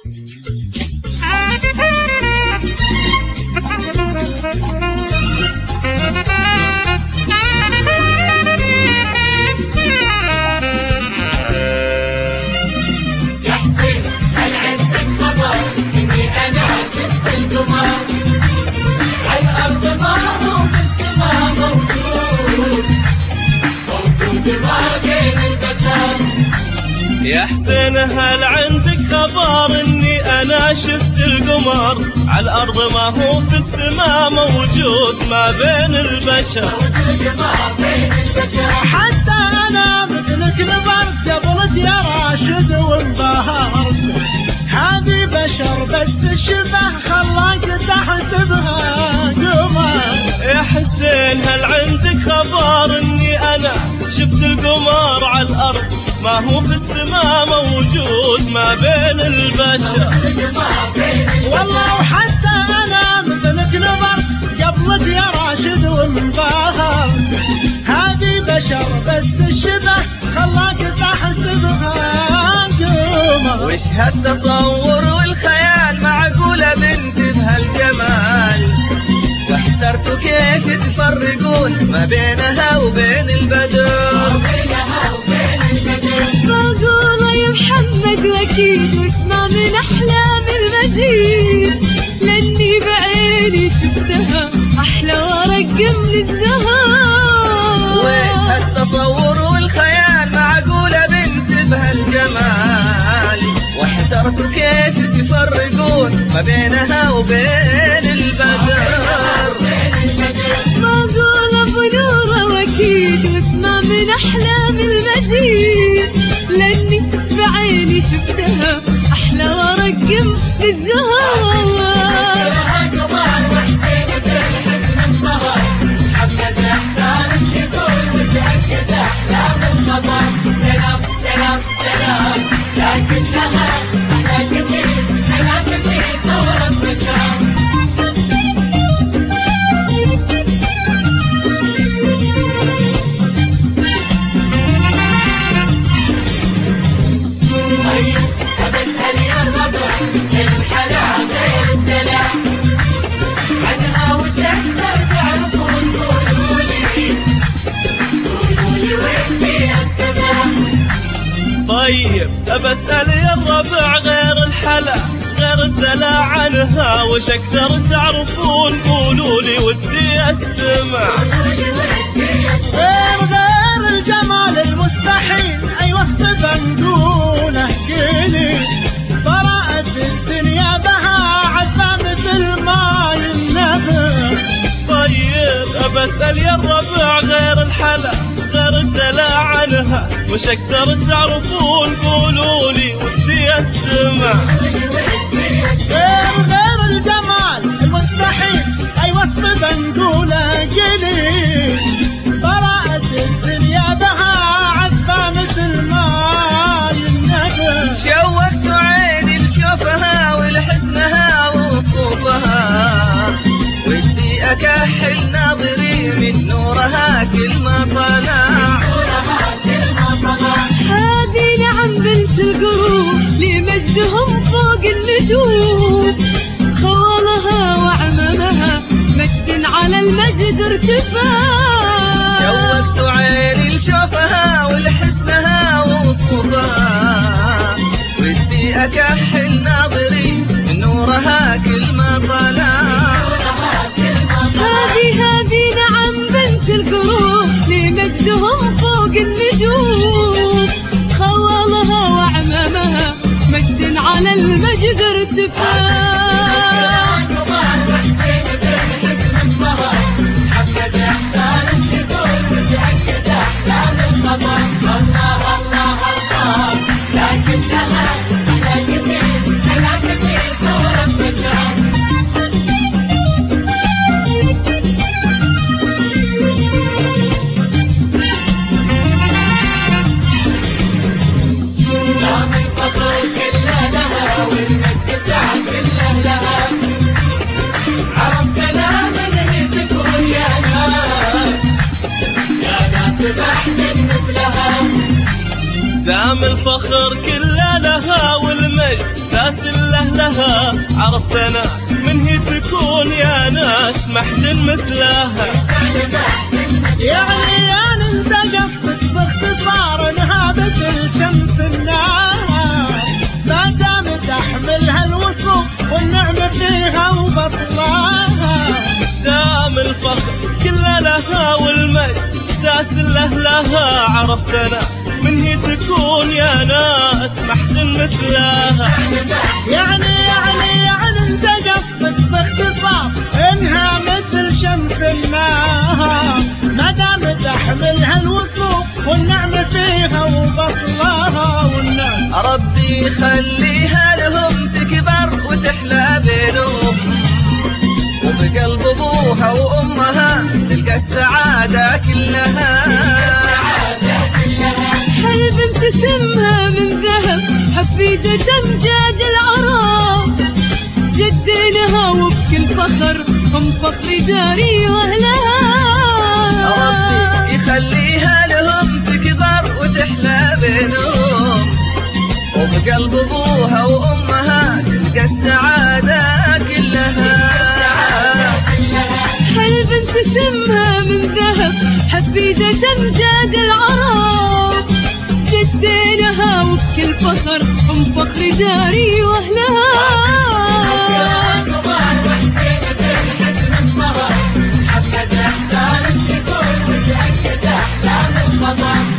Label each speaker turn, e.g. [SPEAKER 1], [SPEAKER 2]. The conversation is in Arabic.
[SPEAKER 1] يا حسين هل عندك خبر اني انا شفت القمر على الارض ما هو في السماء موجود ما بين البشر؟
[SPEAKER 2] حتى انا مثلك نظرت قبلك يا راشد وانبهرت، هذه بشر بس الشبه خلاك تحسبها قمر.
[SPEAKER 1] يا حسين هل عندك خبر اني انا شفت القمر على الارض ما هو في السماء موجود ما بين البشر؟
[SPEAKER 2] والله وحتى انا مثلك نظر قبلك يا راشد وانبهر، هذه بشر بس الشبه خلاك تحسبها قمر.
[SPEAKER 1] وش هالتصور والخيال معقولة بنت بهالجمال؟ واحترتوا كيف تفرقون ما بينها وبين البدر؟
[SPEAKER 3] معقولة يا محمد واكيد واسمع من احلام المزيد، لاني بعيني شفتها احلى ورقة من الزهر.
[SPEAKER 1] ويش هالتصور والخيال معقولة بنت بهالجمال؟ واحترتوا كيف تفرقون ما بينها وبين البدر؟
[SPEAKER 3] معقولة بنورة واكيد واسمع من احلام المزيد، لاني بعيني شفتها احلى ورقة من الزهر.
[SPEAKER 1] طيب بسأل يا الربع غير الحلا غير الدلع عنها وش اقدر تعرفون؟ قولوا لي ودي استمع.
[SPEAKER 2] غير الجمال المستحيل اي وصف بنقوله احكيلي، براءة الدنيا بها عذبة مثل ما النبع.
[SPEAKER 1] طيب بسأل يا الربع غير الحلا غير الدلع عنها وش اقدر تعرفون؟ قولوا لي ودي استمع.
[SPEAKER 2] غير الجمال المستحيل اي وصف بنقوله قلي، براءة الدنيا بها عذبة مثل ما النبع.
[SPEAKER 1] شوقت عيني لشوفها ولحسنها وصوفها، ودي اكحل ناظري من نورها كل ما طلع.
[SPEAKER 3] هذه نعم بنت القروب لمجدهم فوق النجوم، خوالها وعمامها مجد على المجد ارتفاع.
[SPEAKER 1] شوقت عيني لشوفها ولحسنها وصوفها، ودي اكحل ناظري من نورها كل ما طلع.
[SPEAKER 3] هذه نعم بنت القروب لمجدهم فوق النجوم، خوالها وعمامها مجد على المجد ارتفاع. دام الفخر كله لها والمجد ساس له
[SPEAKER 1] لها عرفتنا من هي تكون يا ناس محد مثلها.
[SPEAKER 2] يعني انت قصدك باختصار انها مثل شمس النهار ما دام تحملها الوصف والنعمة فيها وبصلها.
[SPEAKER 1] دام الفخر كله لها والمجد ساس لها عرفتنا من هي تكون يا ناس محد مثلها.
[SPEAKER 2] يعني انت قصدك باختصار انها مثل شمس النهار ما دام تحملها الوصف والنعمة فيها وبصلها والنعم.
[SPEAKER 1] ربي خليها لهم تكبر وتحلى بينهم وبقلب ابوها وامها تلقى السعادة كلها.
[SPEAKER 3] حل بنت سمها من ذهب حفيدة امجاد العرب جدينها وبكل فخر هم فخر داري واهلها.
[SPEAKER 1] ربي يخليها لهم تكبر وتحلى بينهم وبقلب ابوها وامها تلقى السعادة كلها.
[SPEAKER 3] حل بنت سمها من ذهب حفيدة امجاد العرب جدينها وبكل فخر هم فخر داري واهلها.